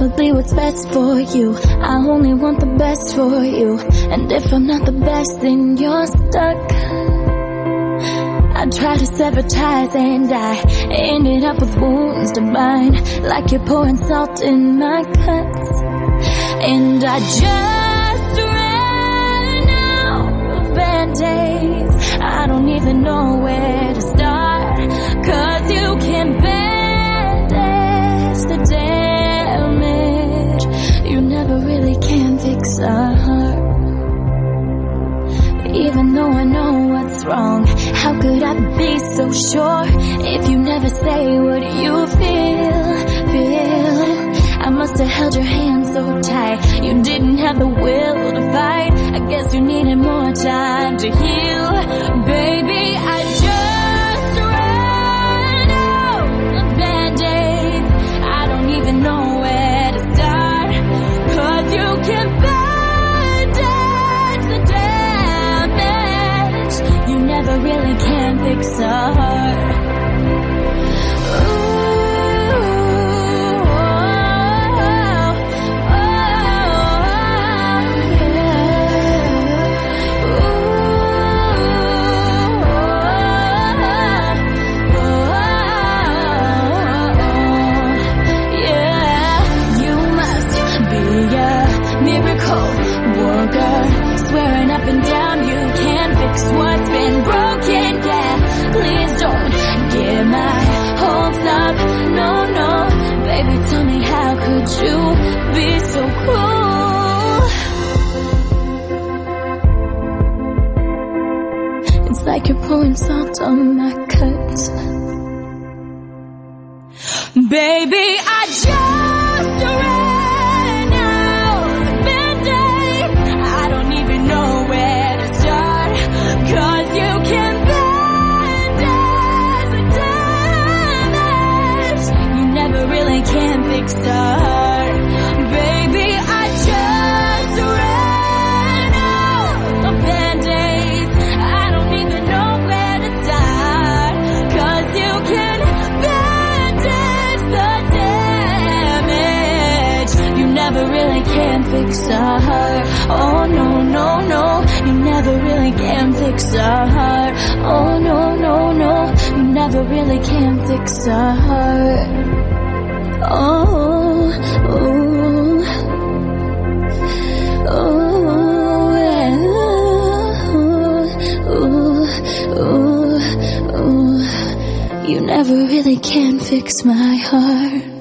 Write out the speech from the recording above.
probably what's best for you. I only want the best for you, and if I'm not the best, then you're stuck. I tried to sever ties and I ended up with wounds to bind, like you're pouring salt in my cuts. And I just ran out of band-aids. I don't even know where to start, 'cause you can bandage the damage. You never really can fix a heart. Even though I know what's wrong, how could I be so sure if you never say what you feel? I must have held your hand so tight, you didn't have the will to fight. I guess you needed more time to heal. Baby, I just ran out of band-aids. I don't even know where to start, 'cause you can bandage the damage. You never really can fix a heart. Swearing up and down you can't fix what's been broken, yeah. Please don't get my hopes up, no, no. Baby, tell me, how could you be so cruel? It's like you're pouring salt on my cuts. Baby, I just ran out of band-aids. I don't even know where to start, 'cause you can bandage the damage. You never really can fix a heart. Baby, I just ran out of band-aids. I don't even know where to start, 'cause you can bandage the damage. You never really can fix a heart. Oh no, no, no. You never really can fix a heart. Oh no, no, no. You never really can fix a heart. Oh, oh, oh, yeah. Oh, oh, oh. You never really can fix my heart.